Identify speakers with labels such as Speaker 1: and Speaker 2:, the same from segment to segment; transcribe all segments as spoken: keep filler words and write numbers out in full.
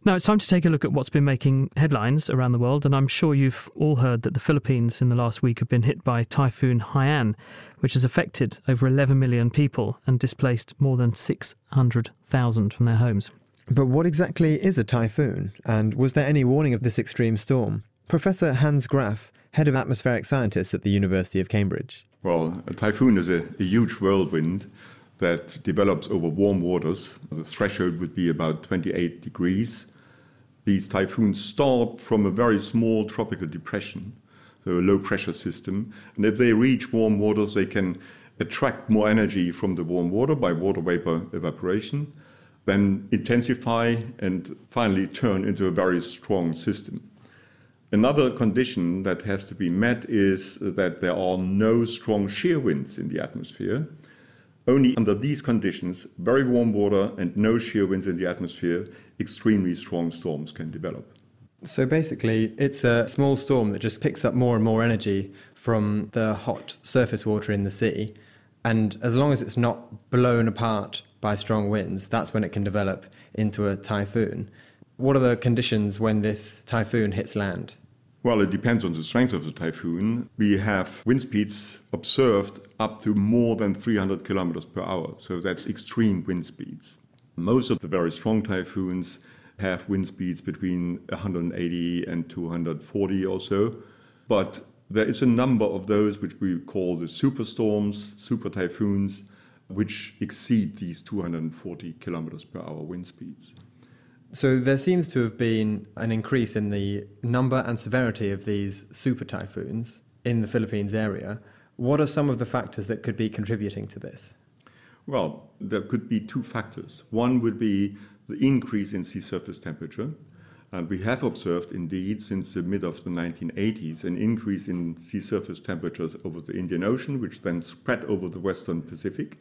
Speaker 1: Now it's time to take a look at what's been making headlines around the world, and I'm sure you've all heard that the Philippines in the last week have been hit by Typhoon Haiyan, which has affected over eleven million people and displaced more than six hundred thousand from their homes.
Speaker 2: But what exactly is a typhoon, and was there any warning of this extreme storm? Professor Hans Graf, Head of Atmospheric Scientists at the University of Cambridge.
Speaker 3: Well, a typhoon is a, a huge whirlwind that develops over warm waters. The threshold would be about twenty-eight degrees. These typhoons start from a very small tropical depression, so a low-pressure system. And if they reach warm waters, they can attract more energy from the warm water by water vapor evaporation, then intensify and finally turn into a very strong system. Another condition that has to be met is that there are no strong shear winds in the atmosphere. Only under these conditions, very warm water and no shear winds in the atmosphere, extremely strong storms can develop.
Speaker 2: So basically, it's a small storm that just picks up more and more energy from the hot surface water in the sea. And as long as it's not blown apart by strong winds, that's when it can develop into a typhoon. What are the conditions when this typhoon hits land?
Speaker 3: Well, it depends on the strength of the typhoon. We have wind speeds observed up to more than three hundred kilometers per hour. So that's extreme wind speeds. Most of the very strong typhoons have wind speeds between one hundred eighty and two hundred forty or so. But there is a number of those which we call the superstorms, super typhoons, which exceed these two hundred forty kilometers per hour wind speeds.
Speaker 2: So there seems to have been an increase in the number and severity of these super typhoons in the Philippines area. What are some of the factors that could be contributing to this?
Speaker 3: Well, there could be two factors. One would be the increase in sea surface temperature. And we have observed, indeed, since the mid of the nineteen eighties, an increase in sea surface temperatures over the Indian Ocean, which then spread over the Western Pacific.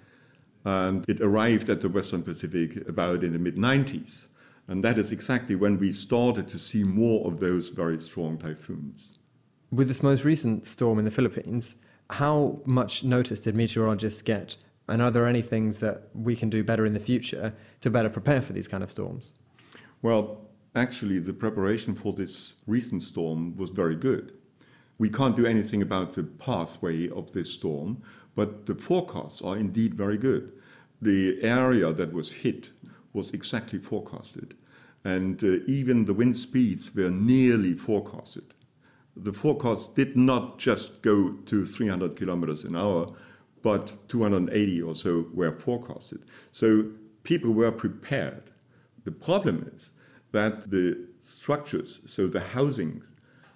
Speaker 3: And it arrived at the Western Pacific about in the mid nineties. And that is exactly when we started to see more of those very strong typhoons.
Speaker 2: With this most recent storm in the Philippines, how much notice did meteorologists get? And are there any things that we can do better in the future to better prepare for these kind of storms?
Speaker 3: Well, actually, the preparation for this recent storm was very good. We can't do anything about the pathway of this storm, but the forecasts are indeed very good. The area that was hit was exactly forecasted, and uh, even the wind speeds were nearly forecasted. The forecast did not just go to three hundred kilometers an hour, but two hundred eighty or so were forecasted. So people were prepared. The problem is that the structures, so the housings,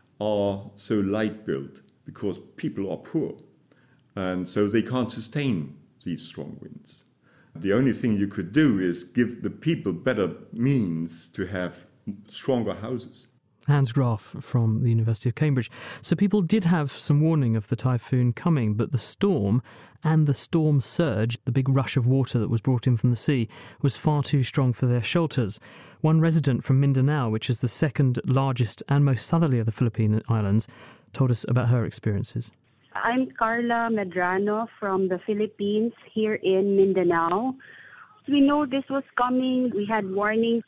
Speaker 3: are so light built because people are poor, and so they can't sustain these strong winds. The only thing you could do is give the people better means to have stronger houses.
Speaker 1: Hans Graf from the University of Cambridge. So people did have some warning of the typhoon coming, but the storm and the storm surge, the big rush of water that was brought in from the sea, was far too strong for their shelters. One resident from Mindanao, which is the second largest and most southerly of the Philippine islands, told us about her experiences.
Speaker 4: I'm Carla Medrano from the Philippines here in Mindanao. We know this was coming. We had warnings.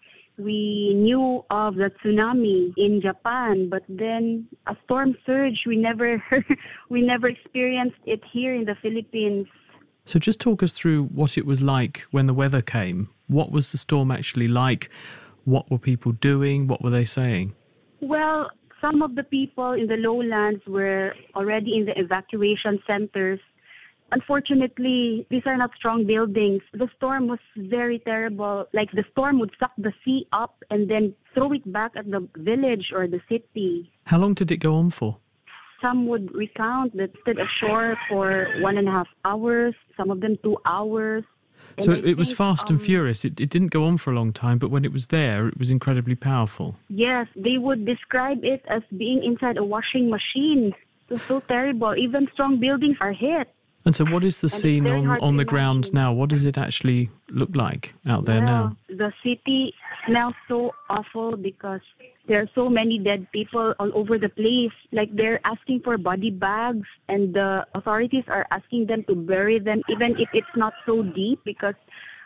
Speaker 4: We knew of the tsunami in Japan, but then a storm surge, we never we never experienced it here in the Philippines.
Speaker 1: So just talk us through what it was like when the weather came. What was the storm actually like? What were people doing? What were they saying?
Speaker 4: Well, some of the people in the lowlands were already in the evacuation centers. Unfortunately, these are not strong buildings. The storm was very terrible. Like the storm would suck the sea up and then throw it back at the village or the city.
Speaker 1: How long did it go on for?
Speaker 4: Some would recount that it stayed ashore for one and a half hours, some of them two hours. And
Speaker 1: so
Speaker 4: I
Speaker 1: it was
Speaker 4: think,
Speaker 1: fast
Speaker 4: um,
Speaker 1: and furious. It, it didn't go on for a long time, but when it was there, it was incredibly powerful.
Speaker 4: Yes, they would describe it as being inside a washing machine. It was so terrible. Even strong buildings are hit.
Speaker 1: And so what is the
Speaker 4: And
Speaker 1: scene
Speaker 4: it's very
Speaker 1: on,
Speaker 4: hard
Speaker 1: on
Speaker 4: to
Speaker 1: the ground
Speaker 4: imagine.
Speaker 1: now? What does it actually look like out there
Speaker 4: Well,
Speaker 1: now?
Speaker 4: The city smells so awful because there are so many dead people all over the place. Like they're asking for body bags and the authorities are asking them to bury them even if it's not so deep because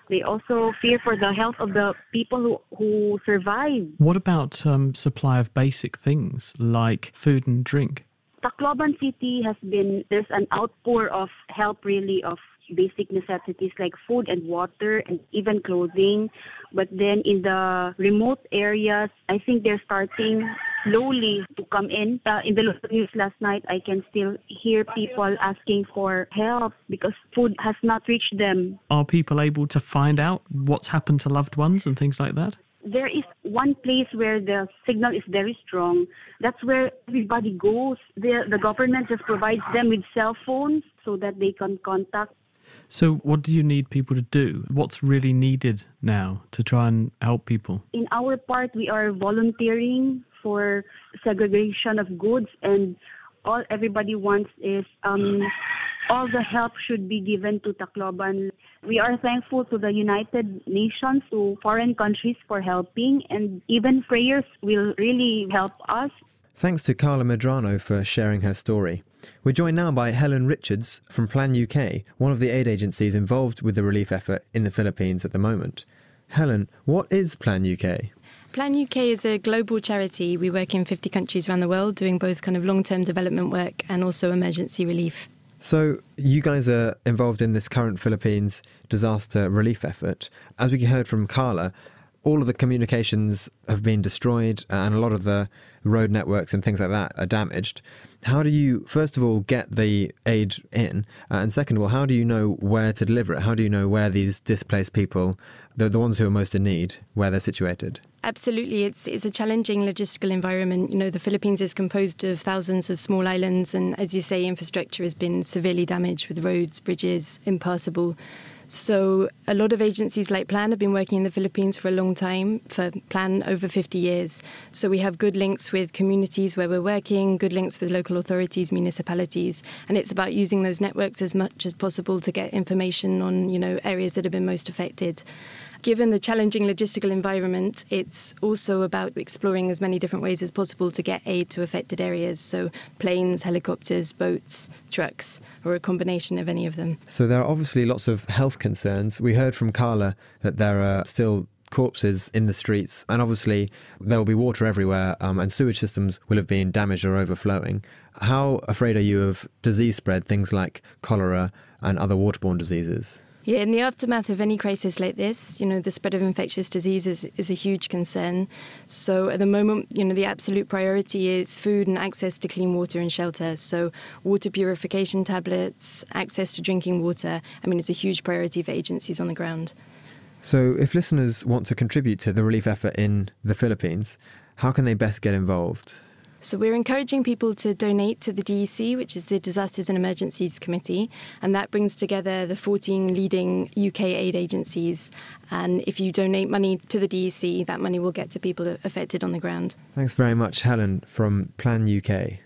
Speaker 4: They also fear for the health of the people who, who survive.
Speaker 1: What about um, supply of basic things like food and drink?
Speaker 4: Tacloban City has been, there's an outpour of help really of basic necessities like food and water and even clothing. But then in the remote areas, I think they're starting slowly to come in. Uh, in the local news last night, I can still hear people asking for help because food has not reached them.
Speaker 1: Are people able to find out what's happened to loved ones and things like that?
Speaker 4: There is one place where the signal is very strong. That's where everybody goes. The, the government just provides them with cell phones so that they can contact.
Speaker 1: So what do you need people to do? What's really needed now to try and help people?
Speaker 4: In our part, we are volunteering for segregation of goods, and all everybody wants is um, all the help should be given to Tacloban. We are thankful to the United Nations, to foreign countries for helping, and even prayers will really help us.
Speaker 2: Thanks to Carla Medrano for sharing her story. We're joined now by Helen Richards from Plan U K, one of the aid agencies involved with the relief effort in the Philippines at the moment. Helen, what is Plan U K?
Speaker 5: Plan U K is a global charity. We work in fifty countries around the world doing both kind of long-term development work and also emergency relief.
Speaker 2: So you guys are involved in this current Philippines disaster relief effort. As we heard from Carla, all of the communications have been destroyed and a lot of the road networks and things like that are damaged. How do you, first of all, get the aid in? Uh, and second of all, how do you know where to deliver it? How do you know where these displaced people, the, the ones who are most in need, where they're situated?
Speaker 5: Absolutely. It's it's a challenging logistical environment. You know, the Philippines is composed of thousands of small islands, and as you say, infrastructure has been severely damaged with roads, bridges, impassable. So a lot of agencies like Plan have been working in the Philippines for a long time, for Plan over fifty years. So we have good links with communities where we're working, good links with local authorities, municipalities, and it's about using those networks as much as possible to get information on, you know, areas that have been most affected. Given the challenging logistical environment, it's also about exploring as many different ways as possible to get aid to affected areas. So planes, helicopters, boats, trucks, or a combination of any of them.
Speaker 2: So there are obviously lots of health concerns. We heard from Carla that there are still corpses in the streets, and obviously there will be water everywhere, um, and sewage systems will have been damaged or overflowing. How afraid are you of disease spread, things like cholera and other waterborne diseases?
Speaker 5: Yeah, in the aftermath of any crisis like this, you know, the spread of infectious diseases is a huge concern. So at the moment, you know, the absolute priority is food and access to clean water and shelter. So water purification tablets, access to drinking water, I mean, it's a huge priority for agencies on the ground.
Speaker 2: So if listeners want to contribute to the relief effort in the Philippines, how can they best get involved?
Speaker 5: So we're encouraging people to donate to the D E C, which is the Disasters and Emergencies Committee, and that brings together the fourteen leading U K aid agencies. And if you donate money to the D E C, that money will get to people affected on the ground.
Speaker 2: Thanks very much, Helen, from Plan U K.